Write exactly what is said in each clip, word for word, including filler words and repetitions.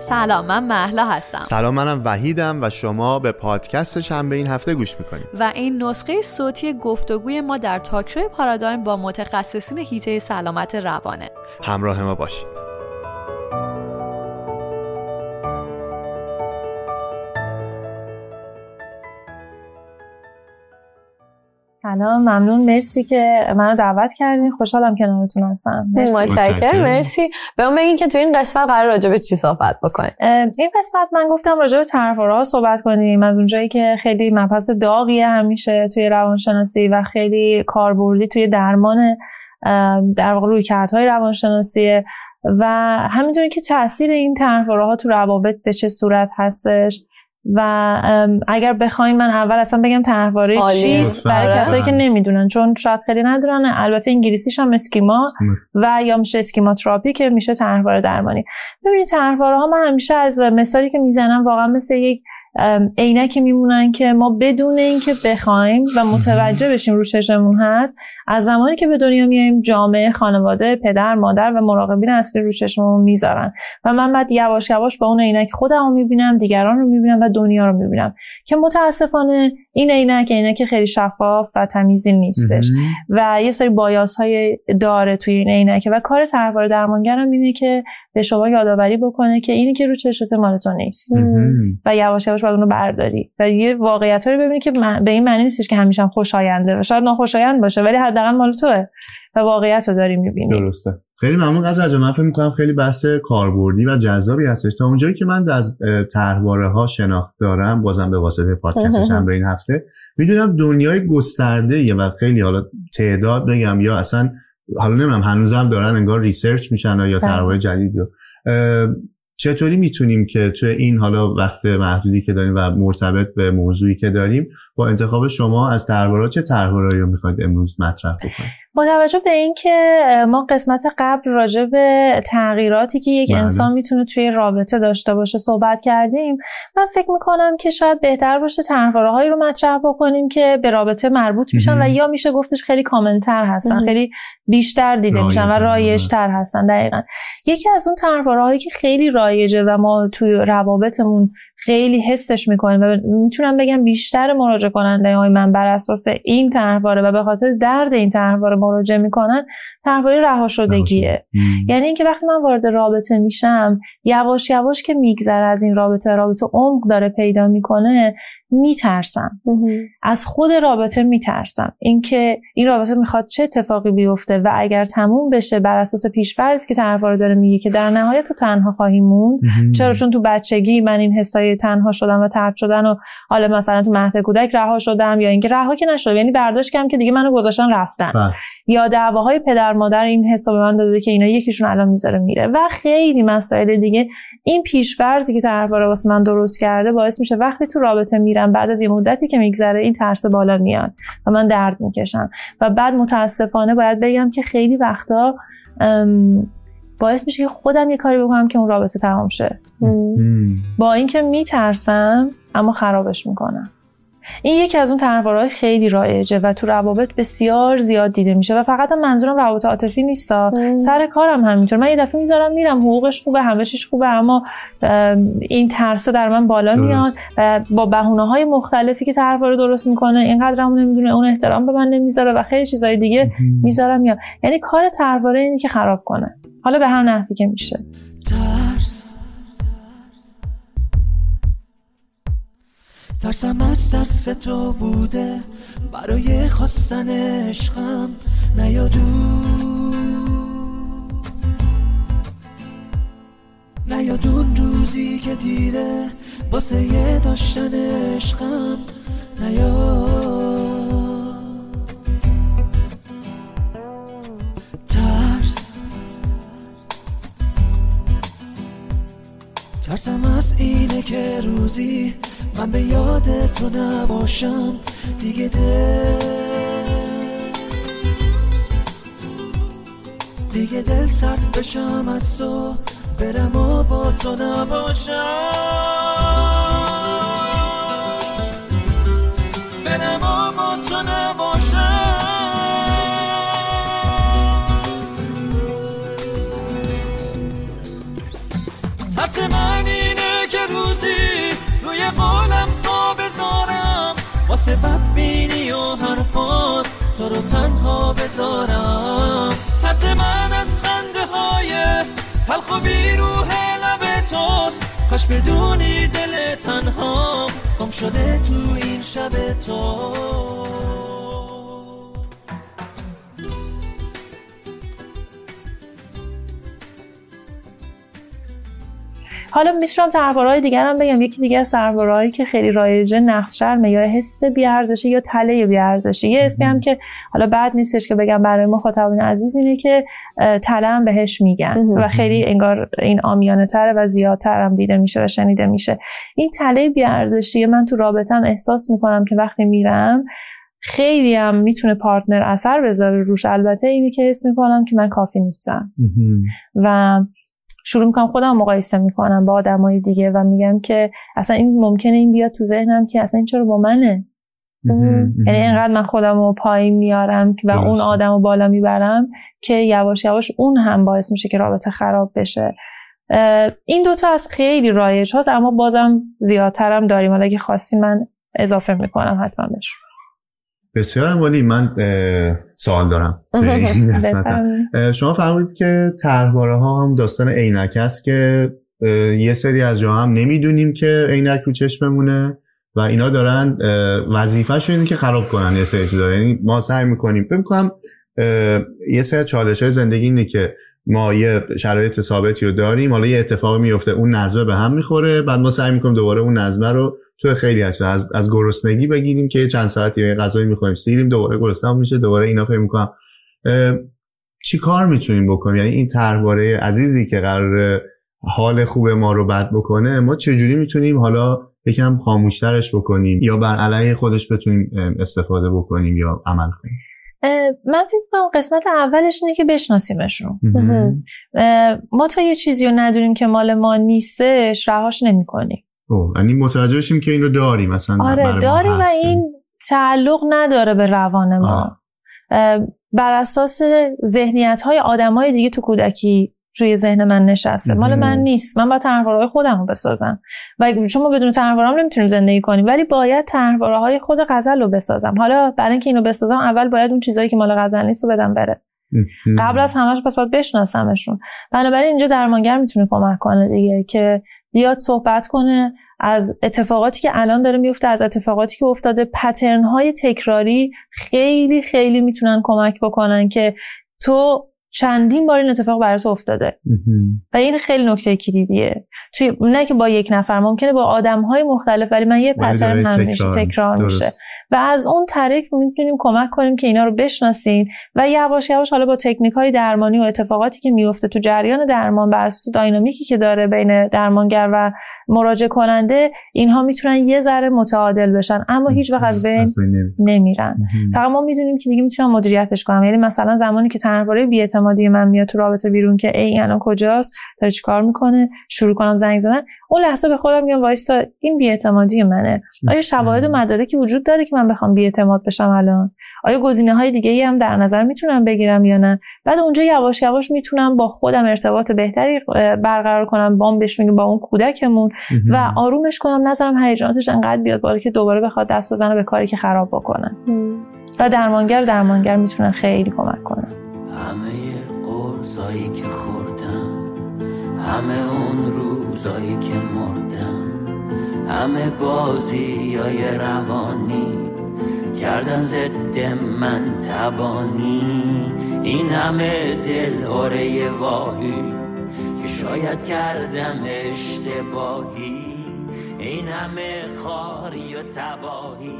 سلام، من مهلا هستم. سلام، منم وحیدم و شما به پادکست شنبه این هفته گوش میکنید و این نسخه صوتی گفتگوی ما در تاکشوی پارادایم با متخصصین حیطه سلامت روانه. همراه ما باشید. سلام، ممنون، مرسی که منو دعوت کردین. خوشحالم کنارتون هستم. متشکرم. مرسی. به من بگین که تو این قسمت قرار راجع به چی صحبت بکنیم؟ این قسمت من گفتم راجع به طرحواره‌ها صحبت کنیم، از اونجایی که خیلی مبحث داغیه همیشه توی روانشناسی و خیلی کاربردی توی درمان در واقع رویکردهای روانشناسیه و همینطوری که تاثیر این طرحواره‌ها تو روابط به چه صورت هستش. و اگر بخوایم من اول اصلا بگم طرحواره چیست برای کسایی که نمیدونن، چون شاید خیلی ندونن. البته انگلیسیش هم اسکیما و یا میشه اسکیما تراپی که میشه طرحواره درمانی. ببینید طرحواره ها من همیشه از مثالی که میزنم واقعا مثل یک عینکی میمونن که ما بدون اینکه بخوایم و متوجه بشیم رو چشمون هست، از زمانی که به دنیا میایم جامعه، خانواده، پدر، مادر و مراقبین اصلی رو چشممون میذارن و من بعد یواش یواش با اون عینک خودمو میبینم، دیگران رو میبینم و دنیا رو میبینم که متاسفانه این عینک عینک خیلی شفاف و تمیزی نیستش و یه سری بایاس‌های داره توی این عینک و کار طرحواره درمانگرم اینه که به شما یادآوری بکنه که اینی که رو چشمت مال تو نیست و یواش یواش باید اون رو برداری و یه واقعیت‌ها رو ببینی که به این معنی نیستش که همیشه هم خوشاینده و شاید ناخوشایند باشه ولی حداقل مال توئه و واقعیت رو داری می‌بینی. درسته. خیلی ممنون قضا جان. من فکر می‌کنم خیلی بحث کاربردی و جذابی هستش. تا اونجایی که من از طرحواره‌ها شناخت دارم، بازم به واسطه پادکست شنبه این هفته، میدونم دنیای گسترده‌ایه و خیلی حالا تعداد بگم یا اصلا حالا نمیدونم هنوزم دارن انگار ریسرچ میشن یا طرحواره جدید رو. چطوری میتونیم که توی این حالا وقت محدودی که داریم و مرتبط به موضوعی که داریم با انتخاب شما از طرحواره چه طرحواره‌ای رو میخواید امروز مطرح بکنید؟ با توجه به این که ما قسمت قبل راجع به تغییراتی که یک بله. انسان میتونه توی رابطه داشته باشه صحبت کردیم، من فکر میکنم که شاید بهتر باشه طرحواره‌هایی رو مطرح بکنیم که به رابطه مربوط میشن و یا میشه گفتش خیلی کامن‌تر هستن، خیلی بیشتر دیده میشن و رایج‌تر هستن. دقیقاً یکی از اون طرحواره‌هایی که خیلی رایجه و ما توی روابطمون خیلی حسش میکنیم و میتونم بگم بیشتر مراجعه کننده های من بر اساس این طرحواره و به خاطر درد این طرحواره مراجعه میکنن، طرحواره رها شدگیه. یعنی اینکه وقتی من وارد رابطه میشم، یواش یواش که میگذره از این رابطه رابطه عمق داره پیدا میکنه، میترسم از خود رابطه، میترسم اینکه این رابطه میخواد چه اتفاقی بیفته و اگر تموم بشه بر اساس پیش‌فرضی که طرفدار داره میگه که در نهایت تو تنها خواهی موند. چرا؟ چون تو بچگی من این حسای تنها شدم و طرد شدن و حالا مثلا تو مهد کودک رها شدم، یا اینکه رها که نشدم یعنی برداشت کردم که دیگه منو گذاشتن رفتن با. یا دعواهای پدر مادر این حساب به من داده که اینا یکیشون الان میذاره میره و خیلی مسائل دیگه. این پیش‌فرضی که طرفدار واسه من درست کرده باعث میشه وقتی تو رابطه میرم بعد از یه مدتی که میگذره این ترس بالا میاد و من درد میکشم و بعد متاسفانه باید بگم که خیلی وقتا باعث میشه که خودم یه کاری بکنم که اون رابطه تمام شه، با اینکه میترسم اما خرابش میکنم. این یکی از اون طرحواره‌های خیلی رایجه و تو روابط بسیار زیاد دیده میشه و فقط هم منظورم روابط عاطفی نیستا، سر کارم همینطور. من یه دفعه میذارم میرم، حقوقش خوبه، همه چیش خوبه، اما این ترس در من بالا میاد و با بهونه‌های مختلفی که طرحواره درست میکنه، اینقدرمون نمیدونه، اون احترام به من نمیذاره و خیلی چیزای دیگه میذارم میاد. یعنی کار طرحواره اینه که خراب کنه، حالا به هر نحوی که میشه. ترس ترسم از ترس تو بوده برای خواستن عشقم، نیادون نیادون روزی که دیره واسه یه داشتن عشقم، نیاد ترس ترسم از اینه که روزی من به یاد تو نباشم دیگه، دل دیگه دل سرد بشم از تو، برم و با تو نباشم، برم و با تو نباشم. ترس من اینه که روزی روی قولم پا بذارم، واسه بدبینی و حرفات تو رو تنها بذارم. ترس من از خنده های تلخ و بیروح لب توست، کاش بدونی دل تنها گم شده تو این شب تو. حالا میتونم طرحوارهای دیگر هم بگم. یکی دیگه از طرحوارهایی که خیلی رایجه نقص شرمه یا حس بی‌ارزشی یا تله بی‌ارزشی. یه اسمی هم که حالا بد نیستش که بگم برای مخاطبین عزیز اینه که تله هم بهش میگن و خیلی انگار این عامیانه تره و زیادتر هم دیده میشه و شنیده میشه. این تله بی‌ارزشی من تو رابطم احساس میکنم که وقتی میرم خیلی هم میتونه پارتنر اثر بذاره روش. البته اینی که حس میکنم که من کافی نیستم و شروع میکنم خودم مقایسه میکنم با آدمای دیگه و میگم که اصلا این ممکنه این بیاد تو ذهنم که اصلا این چرا با منه. یعنی اینقدر من خودم رو پایین میارم و اون آدم رو بالا میبرم که یواش یواش اون هم باعث میشه که رابطه خراب بشه. این دوتا از خیلی رایج هاست، اما بازم زیادترم داریم. حالا اگه خواستی من اضافه میکنم حتما بهش. بسیار عالی. من سوال دارم. شما فرمودید که طرحواره ها هم داستان عینک است که یه سری از جا هم نمیدونیم که عینک رو چشممونه و اینا دارن وظیفه‌شون اینه که خراب کنن یه سری چیزا. یعنی ما سعی میکنیم فکر کنم یه سری چالش‌های زندگی اینه که ما یه شرایط ثابتی رو داریم، حالا یه اتفاقی میفته اون نظمه به هم میخوره، بعد ما سعی میکنیم دوباره اون نظمه رو تو خیلی از از از گرسنگی بگیریم که چند ساعتی یه غذایی میخوریم سیریم دوباره گرسنه میشه دوباره اینا. فکر میکنم چی کار میتونیم بکنیم؟ یعنی این طرحواره عزیزی که قرار حال خوب ما رو بد بکنه، ما چجوری میتونیم حالا یکم خاموشترش بکنیم یا بر علیه خودش بتونیم استفاده بکنیم یا عمل کنیم؟ من فکر کنم قسمت اولش اینه که بشناسیمشون. ما تا یه چیزی رو ندونیم که مال ما نیستش رهاش نمی‌کنیم. اوه، یعنی متوجه شیم که این رو داریم مثلا. آره داریم و این تعلق نداره به روان ما. بر اساس ذهنیت‌های آدم‌های دیگه تو کودکی روی ذهن من نشسته. مال من نیست. من باید طرحواره‌های خودم رو بسازم و چون ما بدون طرحواره نمیتونیم زندگی کنیم، ولی باید طرحواره‌های خود غزل رو بسازم. حالا برای اینکه اینو بسازم اول باید اون چیزایی که مال غزل نیست رو بدم بره. قبل از همه‌اش پس باید بشناسمشون. بنابراین اینجا درمانگر میتونه کمک کنه دیگه که بیاد صحبت کنه از اتفاقاتی که الان داره میفته، از اتفاقاتی که افتاده. پترن‌های تکراری خیلی خیلی میتونن کمک بکنن که تو چندین بار این اتفاق برات افتاده و این خیلی نکته کلیدیه. توی نه که با یک نفر، ممکنه با آدم‌های مختلف، ولی من یه پترن همیشه تکرار میشه و از اون طریق میتونیم کمک کنیم که اینا رو بشناسین و یواش یواش حالا با تکنیک‌های درمانی و اتفاقاتی که میفته تو جریان درمان بر اساس داینامیکی که داره بین درمانگر و مراجعه کننده، اینها میتونن یه ذره متعادل بشن اما هیچ وقت از بین نمیرن. فقط ما میدونیم که دیگه میتونم مدیریتش کنم. یعنی مثلا زمانی که طرحواره بی‌اعتمادی من میاد تو رابطه بیرون که ای الان کجاست، داره چیکار میکنه، شروع کنم زنگ زدن، اون لحظه به خودم میگم وایسا این بی‌اعتمادی منه. آیا شواهد و مدارکی وجود داره که من بخوام بی‌اعتماد بشم الان؟ آیا گزینه‌های دیگه‌ای هم در نظر میتونم بگیرم یا نه؟ بعد اونجا یواش یواش میتونم با خودم ارتباط بهتری برقرار کنم، بام بهش میگم با اون کودکمون و آرومش کنم، نذارم هیجاناتش انقدر بیاد بالا که دوباره بخواد دست بزنه به کاری که خراب بکنه. و درمانگر درمانگر میتونن خیلی کمک کنن. همه قرصایی که خوردم، همه اون روزایی که مردم، همه بازیای روانی کردن ضد من تبانی، این همه دل هره واهی که شاید کردم اشتباهی، این همه خاری و تباهی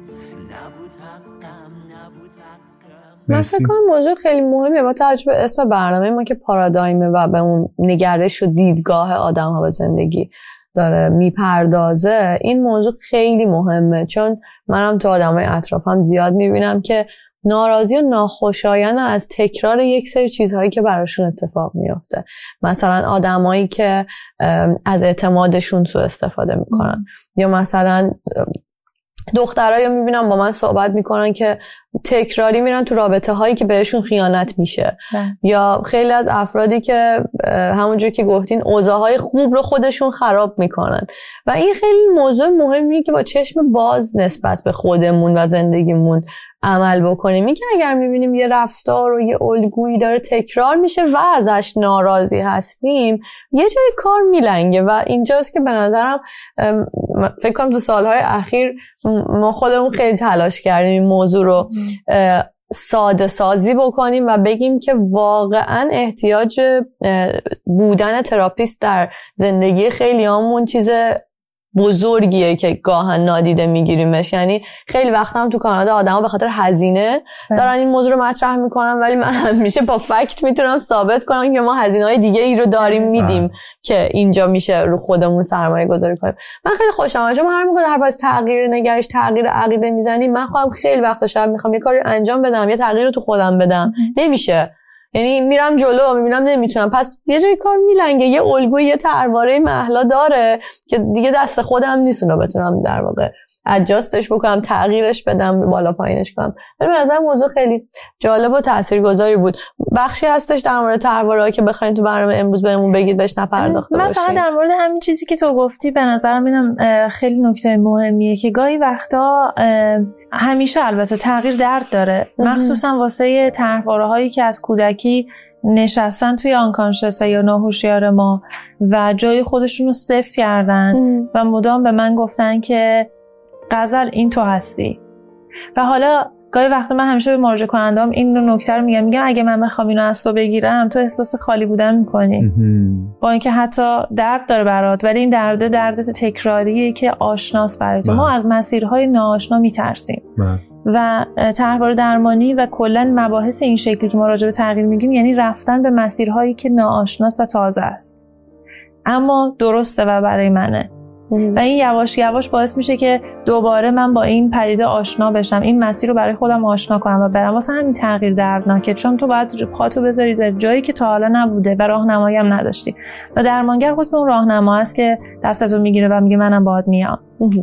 نبود حقم نبود حقم. من فکر کنم موضوع خیلی مهمه با توجه به اسم برنامه ما که پارادایمه و به اون نگرش و دیدگاه آدم ها به زندگی داره میپردازه. این موضوع خیلی مهمه چون منم تو آدمای اطرافم زیاد میبینم که ناراضی و ناخوشایند از تکرار یک سری چیزهایی که براشون اتفاق میفته. مثلا آدمایی که از اعتمادشون سوء استفاده میکنن یا مثلا دخترایی رو میبینم با من صحبت میکنن که تکراری میرن تو رابطه هایی که بهشون خیانت میشه یا خیلی از افرادی که همونجور که گفتین اوضاعهای خوب رو خودشون خراب میکنن و این خیلی موضوع مهمیه که با چشم باز نسبت به خودمون و زندگیمون عمل بکنیم. این که اگر میبینیم یه رفتار و یه الگویی داره تکرار میشه و ازش ناراضی هستیم یه جای کار میلنگه و اینجاست که به نظرم فکر کنم تو سالهای اخیر ما خودمون خیلی تلاش کردیم این موضوع رو ساده سازی بکنیم و بگیم که واقعا احتیاج بودن تراپیست در زندگی خیلی همون چیز بزرگیه که گاهن نادیده میگیریمش. یعنی خیلی وقتا هم تو کانادا آدما به خاطر هزینه دارن این موضوع رو مطرح میکنن ولی من همیشه با فکت میتونم ثابت کنم که ما هزینه‌های دیگه ای رو داریم میدیم که اینجا میشه رو خودمون سرمایه گذاری کنیم. من خیلی خوشم اومد چون هر موقع در باز تغییر نگرش تغییر عقیده میزنیم من خودم خیلی وقتا شب میخوام یه کاری انجام بدم یه تغییر رو تو خودم بدم نمیشه. یعنی میرم جلو میبینم نمیتونم پس یه جای کار میلنگه یه الگوی یه طرحواره مهلا داره که دیگه دست خودم نیست اونو بتونم در واقع ادجاستش بکنم تغییرش بدم بالا پایینش کنم. به نظر موضوع خیلی جالب و تاثیرگذاری بود. بخشی هستش در مورد طرحواره‌ها که بخواید تو برنامه امروز بهمون بگید بهش نپرداخته باشیم؟ من فقط در مورد همین چیزی که تو گفتی به نظرم اینم خیلی نکته مهمیه که گاهی وقتا همیشه البته تغییر درد داره مخصوصا واسه طرحواره‌هایی که از کودکی نشستن توی آنکانشس و یا ناهوشیار ما و جای خودشون رو سفت کردن ام. و مدام به من گفتن که غزل این تو هستی و حالا گاهی وقتا من همیشه به مراجعه کننده‌ام این نکته رو میگم میگم اگه من بخوام اینو از تو بگیرم تو احساس خالی بودن میکنی با اینکه حتی درد داره برات ولی این درد درد تکراریه که آشناس برای تو. ما از مسیرهای ناآشنا میترسیم و طرحواره درمانی و کلا مباحث این شکلی که ما راجع به تغییر میگیم یعنی رفتن به مسیرهایی که ناآشناس و تازه است اما درسته و برای منه و این یواش یواش باعث میشه که دوباره من با این پدیده آشنا بشم این مسیر رو برای خودم آشنا کنم و برم. واسه همین تغییر دردناکه چون تو باید پاتو بذاری در جایی که تا حالا نبوده و راهنمایی هم نداشتی و درمانگر حکم اون راهنما است که دستتو میگیره و میگه منم باهات میام.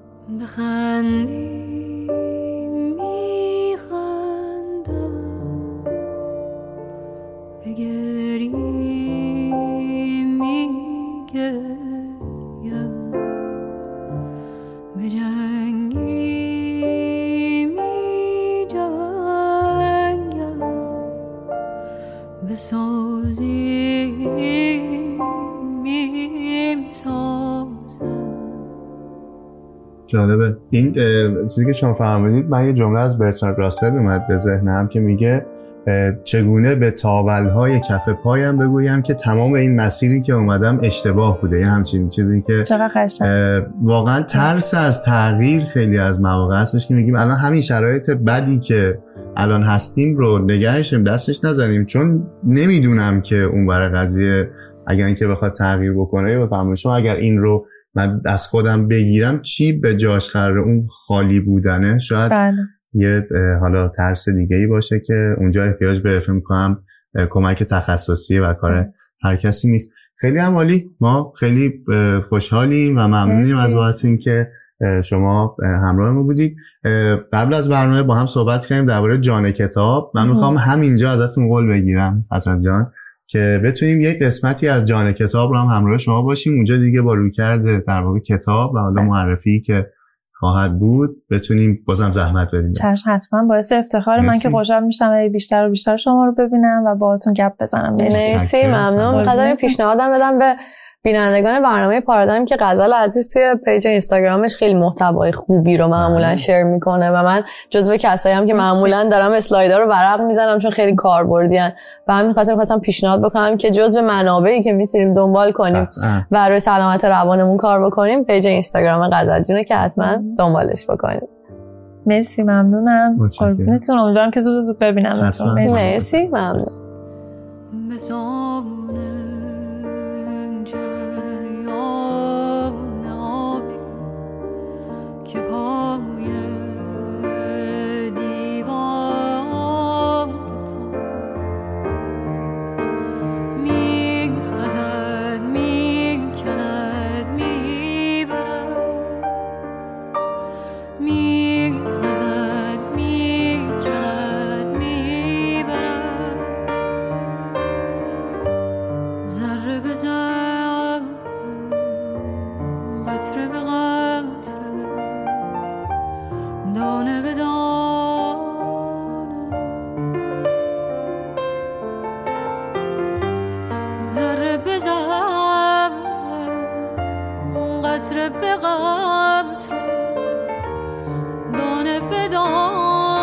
بخندی بگری میگه به جنگی می جنگم به سازی می سازم. جالبه این چیزی که شما فرمودید. من یه جمله از برتراند راسل اومد به ذهنم که میگه چگونه به تاولهای کف پایم بگویم که تمام این مسیری که اومدم اشتباه بوده. یه همچین چیزی که واقعا ترس از تغییر خیلی از مواقع هستش که میگیم الان همین شرایط بدی که الان هستیم رو نگهشیم دستش نزنیم چون نمیدونم که اون برای قضیه اگر اینکه بخواد تغییر بکنه بفهمم شما اگر این رو من از خودم بگیرم چی به جاش قراره اون خالی بودنه شاید بله. یه حالا ترس دیگه‌ای باشه که اونجا احتیاج به فکر می‌کنم کمک تخصصی و کار هر کسی نیست. خیلی هم عالی. ما خیلی خوشحالیم و ممنونیم از بابت اینکه شما همراه ما بودید. قبل از برنامه با هم صحبت کردیم درباره جان کتاب. من می‌خوام همینجا ازتون قول بگیرم حسن جان که بتونیم یک قسمتی از جان کتاب رو هم همراه شما باشیم اونجا دیگه با رویکرد در واقع کتاب و حالا معرفی که خواهد بود بتونیم بازم زحمت بدیم. چشم حتما باعث افتخار من که خوشحال میشم و بیشتر و بیشتر شما رو ببینم و باهاتون گپ بزنم. مرسی ممنون. غزل پیشنهادم بدم به بینندگان برنامه پارادایم که غزل عزیز توی پیج اینستاگرامش خیلی محتوای خوبی رو معمولا شیر میکنه و من جزو کسایی هم که معمولا دارم اسلایدها رو ورق میزنم چون خیلی کاربردیان و همین خاطر می‌خواستم پیشنهاد بکنم که جزو منابعی که میتونیم دنبال کنیم و روی سلامت روانمون کار بکنیم پیج اینستاگرام غزل جونه که حتما دنبالش بکنیم. مرسی ممنونم. قربونتون. امیدوارم که زود زود ببینم. مرسی. مرسی ممنون. میخزد میکند قطره به قطره دانه به دانه ذره به ذره قطره به قطره دانه به دانه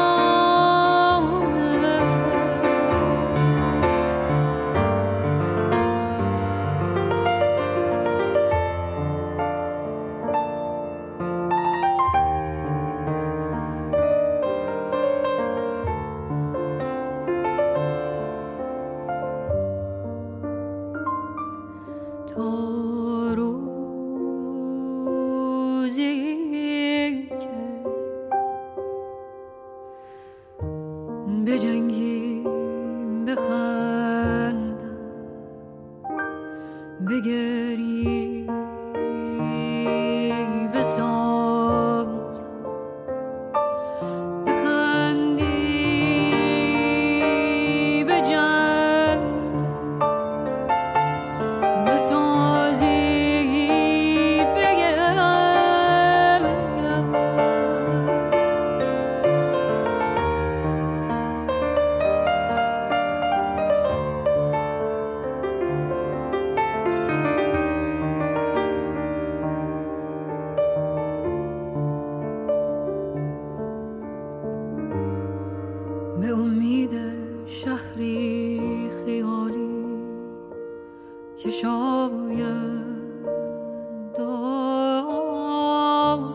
بگری بساز بخندی بجنگ بسازی بگم به امید شهری خیالی که شاید دارد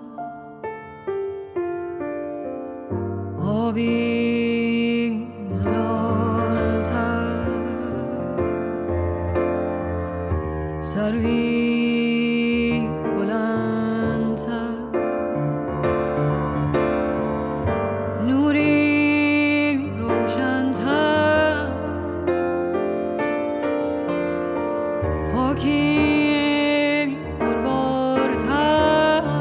آبی زلالتر سروی بلندتر نوری خاکی پربارتر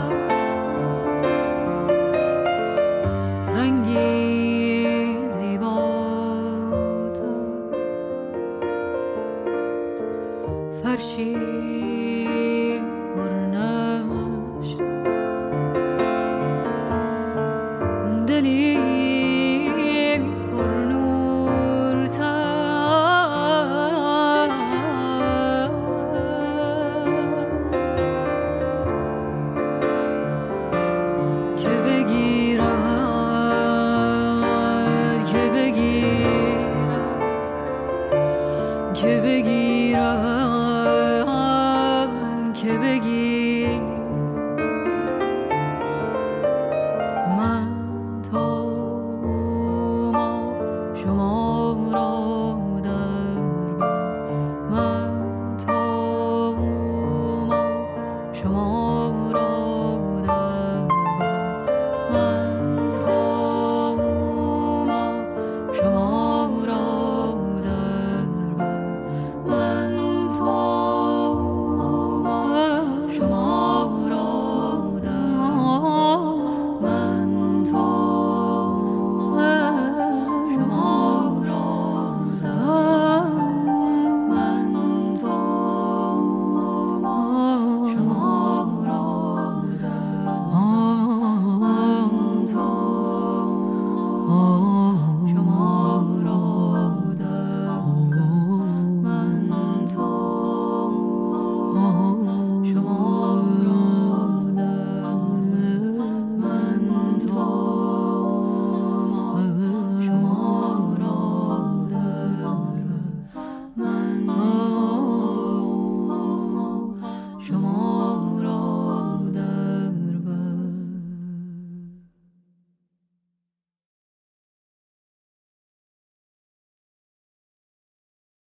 رنگی زیباتر فرشی